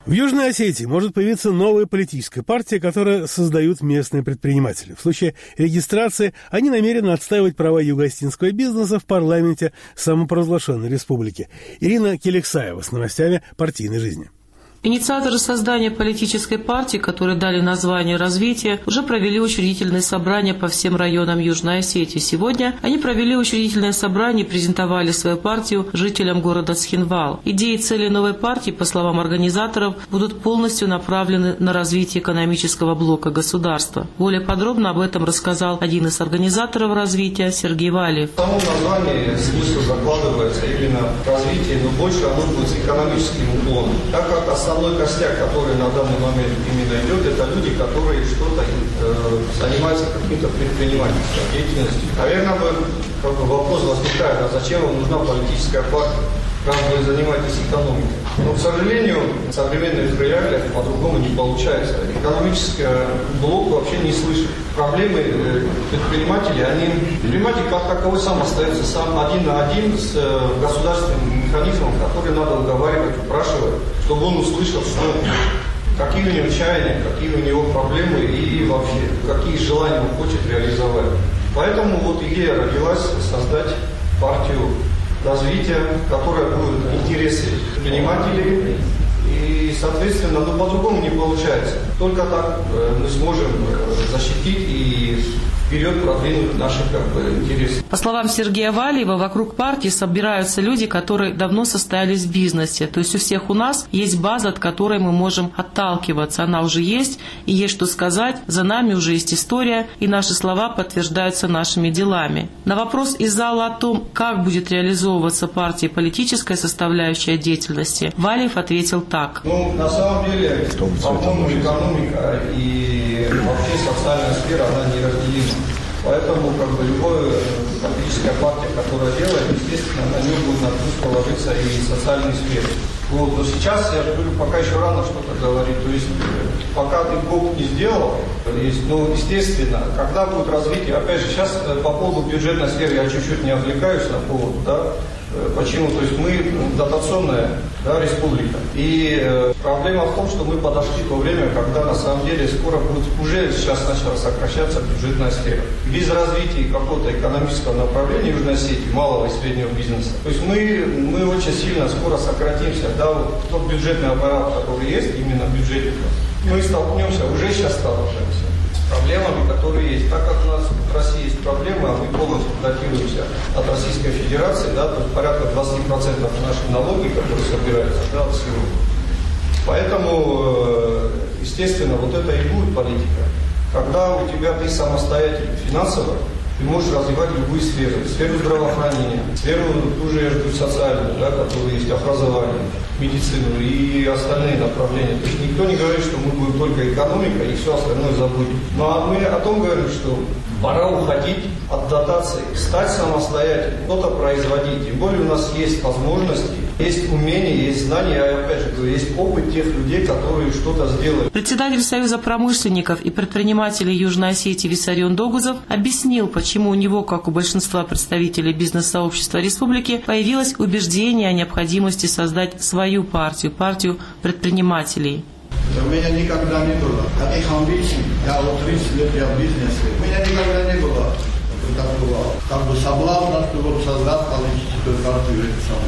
В Южной Осетии может появиться новая политическая партия, которую создают местные предприниматели. В случае регистрации они намерены отстаивать права юго-осетинского бизнеса в парламенте самопровозглашенной республики. Ирина Келексаева с новостями партийной жизни. Инициаторы создания политической партии, которые дали название «Развитие», уже провели учредительные собрания по всем районам Южной Осетии. Сегодня они провели учредительное собрание и презентовали свою партию жителям города Цхинвал. Идеи и цели новой партии, по словам организаторов, будут полностью направлены на развитие экономического блока государства. Более подробно об этом рассказал один из организаторов развития Сергей Валиев. В самом названии смысл закладывается именно развитие, но больше оно будет с экономическим уклоном. Так как основной костяк, который на данный момент именно идет, это люди, которые что-то занимаются каким-то предпринимательской деятельностью. Наверное, вопрос возникает, а зачем вам нужна политическая партия, раз вы занимаетесь экономикой? Но, к сожалению, в современных реалиях по-другому не получается. Экономический блок вообще не слышит. Проблемы предпринимателей, предприниматель как таковой сам остается сам один на один с государственным механизмом, который надо уговаривать, упрашивать, чтобы он услышал, какие у него чаяния, какие у него проблемы и вообще, какие желания он хочет реализовать. Поэтому вот идея родилась создать партию развития, которая будет интересы предпринимателей. И, соответственно, по-другому не получается. Только так мы сможем защитить и вперед продвинуть наши интересы. По словам Сергея Валиева, вокруг партии собираются люди, которые давно состоялись в бизнесе. То есть у всех у нас есть база, от которой мы можем отталкиваться. Она уже есть, и есть что сказать. За нами уже есть история, и наши слова подтверждаются нашими делами. На вопрос из зала о том, как будет реализовываться партия политическая составляющая деятельности, Валиев ответил так. На самом деле, по-моему, экономика и вообще социальная сфера, она неразделима. Поэтому любая политическая партия, которая делает, естественно, на нее будет на плюс положиться и социальные сферы. Но сейчас, я говорю, пока еще рано что-то говорить. То есть, пока ты Бог не сделал, естественно, когда будет развитие, опять же, сейчас по поводу бюджетной сферы я чуть-чуть не отвлекаюсь на повод, да. Почему? То есть мы дотационная республика. И проблема в том, что мы подошли к то время, когда на самом деле скоро будет, уже сейчас начала сокращаться бюджетная сфера. Без развития какого-то экономического направления Южной Осетии, малого и среднего бизнеса. То есть мы очень сильно скоро сократимся. Тот бюджетный аппарат, который есть, именно бюджетников, мы столкнемся, уже сейчас сталкиваемся с проблемами, которые есть. Так как у нас в России есть проблемы, а мы полностью датируемся от Российской Федерации, то есть порядка 20% наших налогов, которые собираются, от всего. Поэтому, естественно, вот это и будет политика. Когда у тебя ты самостоятельный финансово, ты можешь развивать любые сферы. Сферу здравоохранения, сферу уже социальную, которая есть, образование, медицину и остальные направления. То есть никто не говорит, что мы будем только экономика и все остальное забудем. Но мы о том говорим, что пора уходить от дотаций, стать самостоятельным, что-то производить. Тем более у нас есть возможности, есть умения, есть знания, а опять же говорю, есть опыт тех людей, которые что-то сделали. Председатель Союза промышленников и предпринимателей Южной Осетии Виссарион Догузов объяснил, почему у него, как у большинства представителей бизнес-сообщества республики, появилось убеждение о необходимости создать свою партию предпринимателей. У меня никогда не было таких амбиций. Я 30 лет в бизнесе. У меня никогда не было такого соблазна, чтобы создать политическую партию.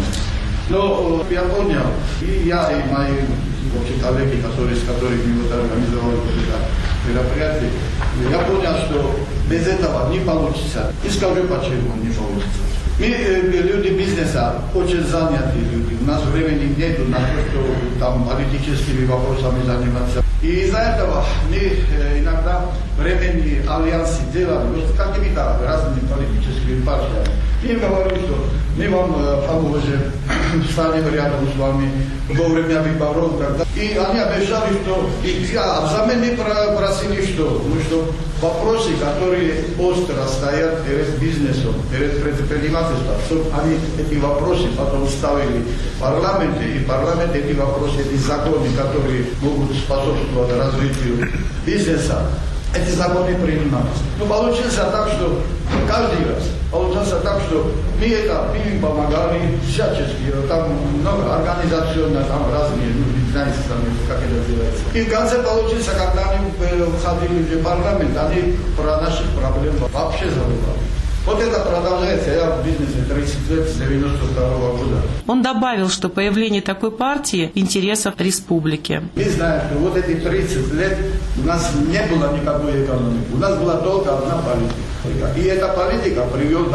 Но я понял, и я, и мои коллеги, с которыми мы организовали это мероприятие, я понял, что без этого не получится. И скажу, почему не получится. Мы, люди бизнеса, очень заняты люди. У нас времени нет на то, что политическими вопросами заниматься. И из-за этого мы иногда временные альянсы делаем с какими-то разными политическими партиями. Мы говорим, что мы вам поможем, станем рядом с вами во время выборов. И они обещали, что... взамен мы просили, что вопросы, которые остро стоят перед бизнесом, перед предпринимательством, чтобы они эти вопросы потом ставили в парламенте, и парламент эти вопросы, эти законы, которые могут способствовать развитию бизнеса, эти законы принимались. Но получилось так, что каждый раз получилось так, что мы им помогали всячески, там много организационно, там разные, знаете, как это делается. И в конце получилось, когда они входили в парламент, они про наши проблемы вообще забывали. Вот это продолжается, я в бизнесе 30 лет, с 92 года. Он добавил, что появление такой партии – интересов республики. Мы знаем, что вот эти 30 лет у нас не было никакой экономики, у нас была только одна политика. И эта политика доведет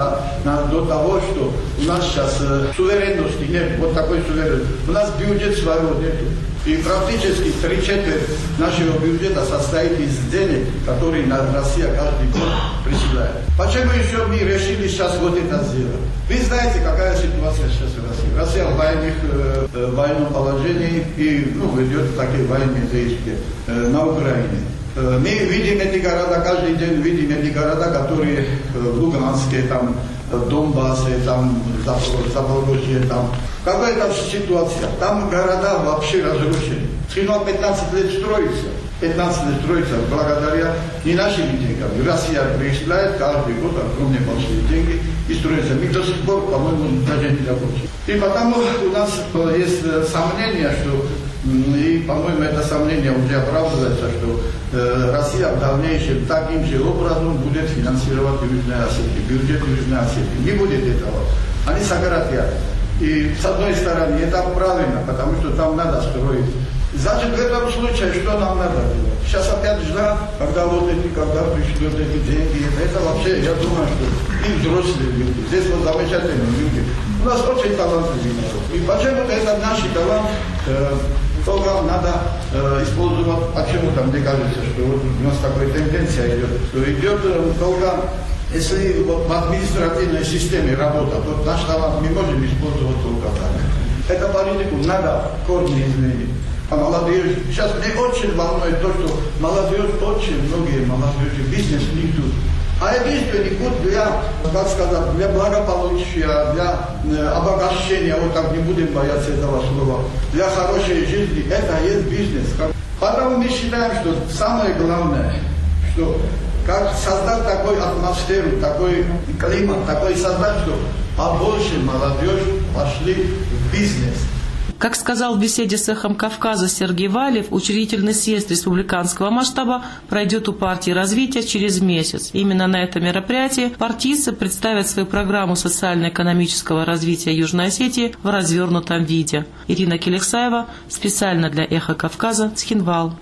до того, что у нас сейчас суверенности нет, вот такой суверенности. У нас бюджет своего нет. И практически 3/4 нашего бюджета состоит из денег, которые Россия каждый год присылает. Почему еще мы решили сейчас вот это сделать? Вы знаете, какая ситуация сейчас в России. Россия в военном положении и ведет такие военные действия на Украине. Мы видим эти города, каждый день видим эти города, которые в Луганске, там, в Донбассе, там, Запорожье, там. Какая там ситуация? Там города вообще разрушены. Кино 15 лет строится. 15 лет строится благодаря не нашим деньгам. Россия присылает каждый год огромные большие деньги и строится. Мы до сих пор, по-моему, даже не закончили. И потому у нас есть сомнение, что, и, по-моему, это сомнение уже оправдывается, что Россия в дальнейшем таким же образом будет финансировать Южную Осетию, бюджет Южной Осетии. Не будет этого. Они сократят. И с одной стороны, это правильно, потому что там надо строить. Значит, в этом случае, что нам надо делать? Сейчас опять ждать, когда пришлют эти деньги. Это вообще, я думаю, что и взрослые люди. Здесь вот замечательные люди. У нас очень талантливые народ. И почему-то это наш талант, только надо использовать. Почему-то мне кажется, что вот у нас такая тенденция идет, что идет только... Если в административной системе работать, вот наш талант мы можем использовать только так. Эту политику надо корни изменить. А молодежь, сейчас мне очень волнует то, что молодежь, очень многие молодежи, бизнес не идут. А единственный путь для, как сказать, для благополучия, для обогащения, вот так не будем бояться этого слова, для хорошей жизни, это есть бизнес. Потому мы считаем, что самое главное, что как создать такую атмосферу, такой климат, такой создать, что побольше молодежь пошли в бизнес. Как сказал в беседе с «Эхом Кавказа» Сергей Валиев, учредительный съезд республиканского масштаба пройдет у партии развития через месяц. Именно на этом мероприятии партийцы представят свою программу социально-экономического развития Южной Осетии в развернутом виде. Ирина Келексаева специально для «Эха Кавказа», Цхинвал.